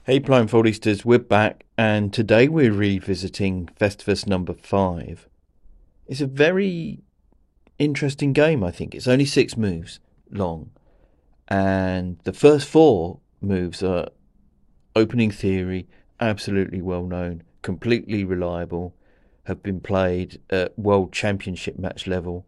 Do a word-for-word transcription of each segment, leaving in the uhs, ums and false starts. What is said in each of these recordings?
Hey Blindfoldistas, we're back and today we're revisiting Festivus number five. It's a very interesting game, I think. It's only six moves long and the first four moves are opening theory, absolutely well known, completely reliable, have been played at World Championship match level,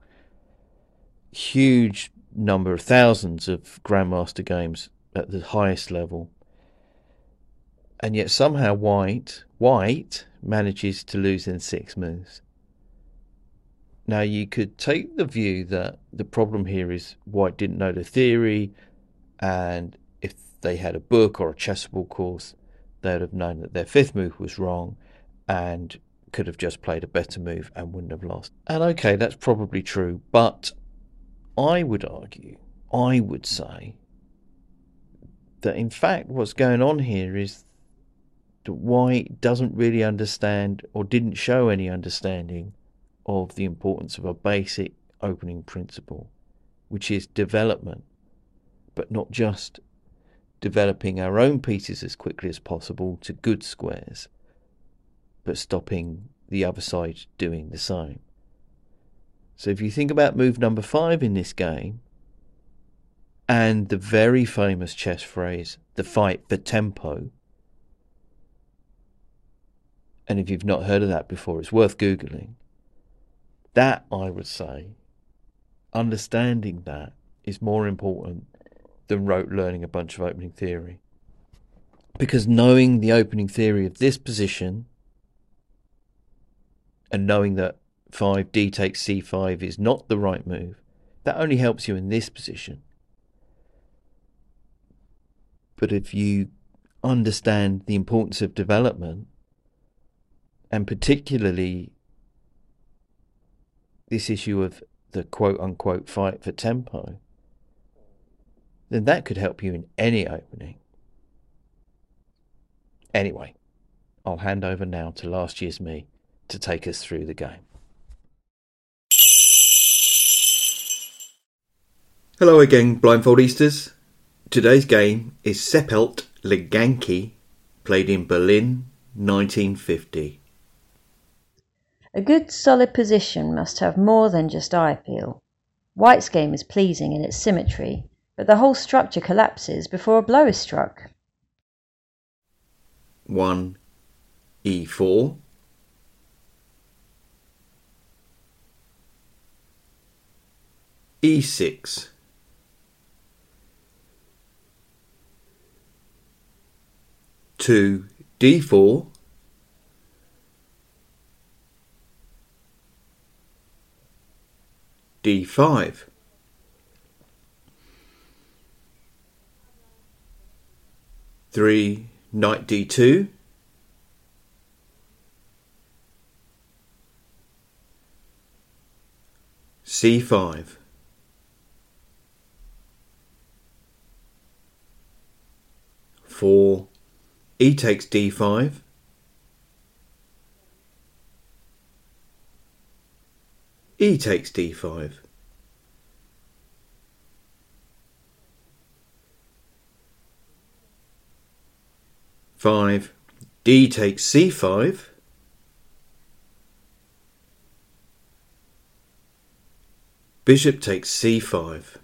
huge number of thousands of Grandmaster games at the highest level. And yet somehow White, White manages to lose in six moves. Now you could take the view that the problem here is White didn't know the theory, and if they had a book or a chessable course, they would have known that their fifth move was wrong and could have just played a better move and wouldn't have lost. And okay, that's probably true, but I would argue, I would say, that in fact what's going on here is that White doesn't really understand or didn't show any understanding of the importance of a basic opening principle, which is development, but not just developing our own pieces as quickly as possible to good squares, but stopping the other side doing the same. So if you think about move number five in this game, and the very famous chess phrase, the fight for tempo, and if you've not heard of that before, it's worth Googling. That, I would say, understanding that is more important than rote learning a bunch of opening theory. Because knowing the opening theory of this position and knowing that five d takes c five is not the right move, that only helps you in this position. But if you understand the importance of development, and particularly this issue of the quote-unquote fight for tempo, then that could help you in any opening. Anyway, I'll hand over now to last year's me to take us through the game. Hello again, Blindfoldistas. Today's game is Seppelt Leganki, played in Berlin, nineteen fifty. A good solid position must have more than just eye appeal. White's game is pleasing in its symmetry, but the whole structure collapses before a blow is struck. one e four, e six, two d four, d five, three knight d two, c five, four e takes d five, e takes d five, five d takes c five, bishop takes c five,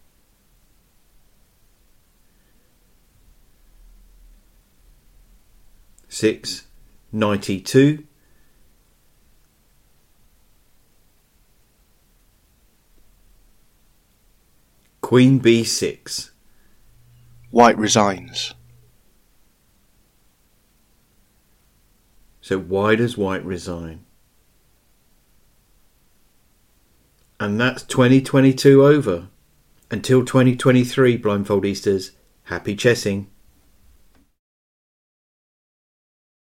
six knight e two, queen b six. White resigns. So why does White resign? And that's twenty twenty-two over. Until twenty twenty-three, Blindfoldistas, happy chessing.